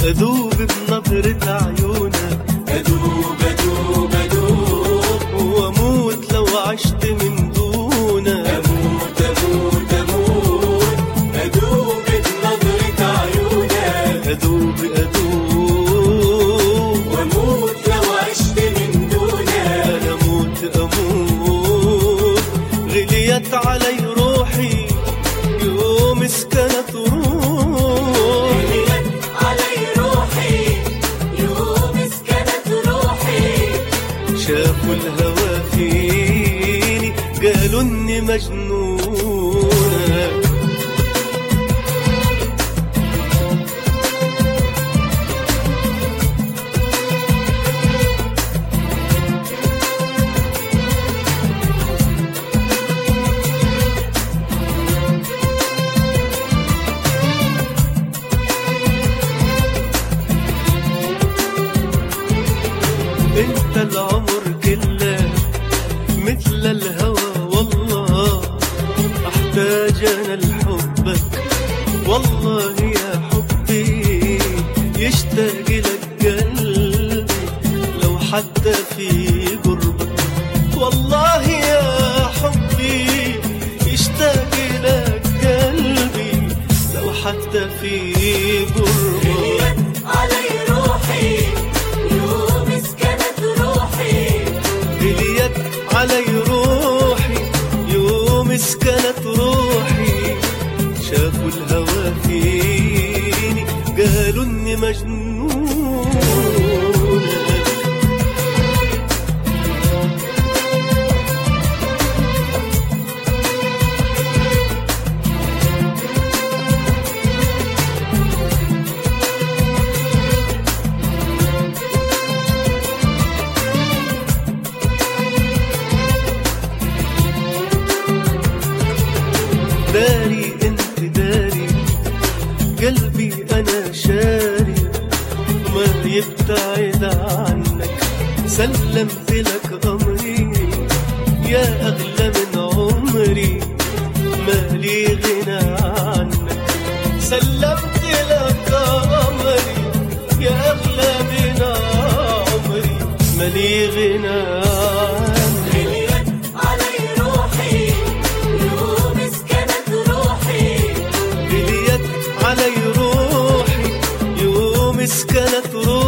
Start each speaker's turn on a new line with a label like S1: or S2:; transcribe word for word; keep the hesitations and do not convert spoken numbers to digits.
S1: أدوب بنظرة عيونك،
S2: أدوب أدوب أدوب
S1: وأموت لو عشت من دونك،
S2: أموت أموت أموت أدوب بنظرة عيونك،
S1: أدوب أدوب
S2: وأموت لو عشت من دونك،
S1: أنا أموت أموت. غليت علي روحي يوم سكنت روحي،
S2: علي روحي يوم سكنت روحي،
S1: شافوا الهوى فيني قالوا اني مجنونة. انت العمر كله مثل الهوى، والله احتاج انا لحبك، والله يا حبي يشتاق لك قلبي لو حتى في قربك، والله يا حبي يشتاق لك قلبي لو حتى في قربك.
S2: علي روحي يوم سكنت روحي،
S1: غليت علي روحي يوم سكنت روحي، شافوا الهوى فيني قالوا اني مجنون. داري انت داري قلبي انا شاري ما يبتعد عنك، سلمت لك امري يا اغلى من عمري، مالي غنى عنك، سلمت لك امري يا اغلى من عمري، مالي غنى عنك.
S2: علي روحي يوم سكنت روحي،
S1: علي روحي يوم سكنت روحي،